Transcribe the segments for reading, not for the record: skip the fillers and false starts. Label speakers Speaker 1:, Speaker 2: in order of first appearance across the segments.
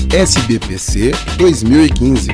Speaker 1: SBPC 2015.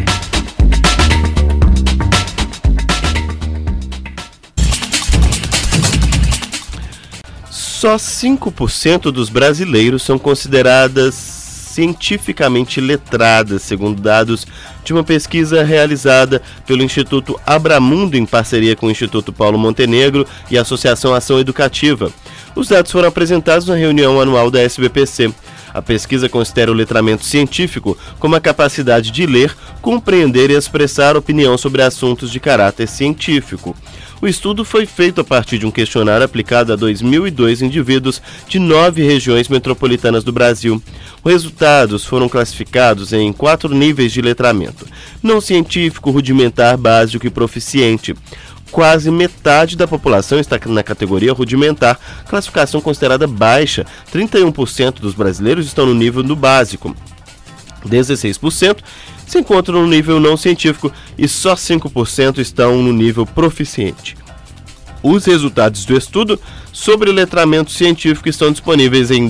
Speaker 2: Só 5% dos brasileiros são consideradas cientificamente letradas, segundo dados de uma pesquisa realizada pelo Instituto Abramundo em parceria com o Instituto Paulo Montenegro e a Associação Ação Educativa. Os dados foram apresentados na reunião anual da SBPC. A pesquisa considera o letramento científico como a capacidade de ler, compreender e expressar opinião sobre assuntos de caráter científico. O estudo foi feito a partir de um questionário aplicado a 2.002 indivíduos de 9 regiões metropolitanas do Brasil. Os resultados foram classificados em 4 níveis de letramento: não científico, rudimentar, básico e proficiente. Quase metade da população está na categoria rudimentar, classificação considerada baixa. 31% dos brasileiros estão no nível do básico. 16% se encontram no nível não científico e só 5% estão no nível proficiente. Os resultados do estudo sobre letramento científico estão disponíveis em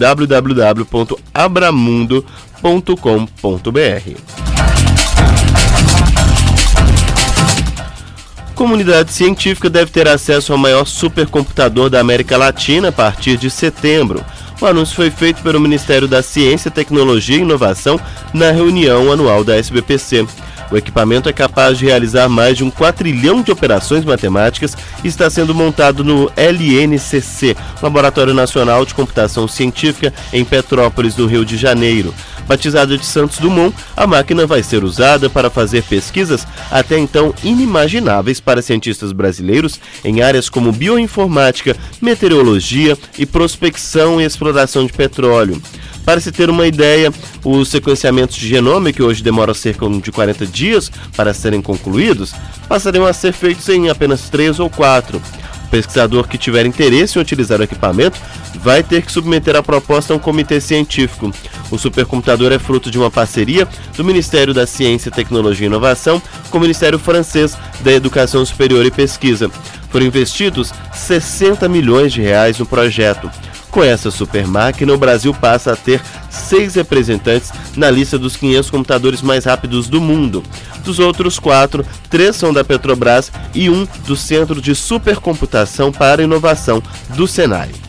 Speaker 2: www.abramundo.com.br. A comunidade científica deve ter acesso ao maior supercomputador da América Latina a partir de setembro. O anúncio foi feito pelo Ministério da Ciência, Tecnologia e Inovação na reunião anual da SBPC. O equipamento é capaz de realizar mais de 1 quatrilhão de operações matemáticas e está sendo montado no LNCC, Laboratório Nacional de Computação Científica, em Petrópolis, no Rio de Janeiro. Batizada de Santos Dumont, a máquina vai ser usada para fazer pesquisas até então inimagináveis para cientistas brasileiros em áreas como bioinformática, meteorologia e prospecção e exploração de petróleo. Para se ter uma ideia, os sequenciamentos de genoma, que hoje demoram cerca de 40 dias para serem concluídos, passariam a ser feitos em apenas 3 ou 4. O pesquisador que tiver interesse em utilizar o equipamento vai ter que submeter a proposta a um comitê científico. O supercomputador é fruto de uma parceria do Ministério da Ciência, Tecnologia e Inovação com o Ministério Francês da Educação Superior e Pesquisa. Foram investidos R$60 milhões no projeto. Com essa supermáquina, o Brasil passa a ter 6 representantes na lista dos 500 computadores mais rápidos do mundo. Dos outros 4, 3 são da Petrobras e 1 do Centro de Supercomputação para Inovação do Senai.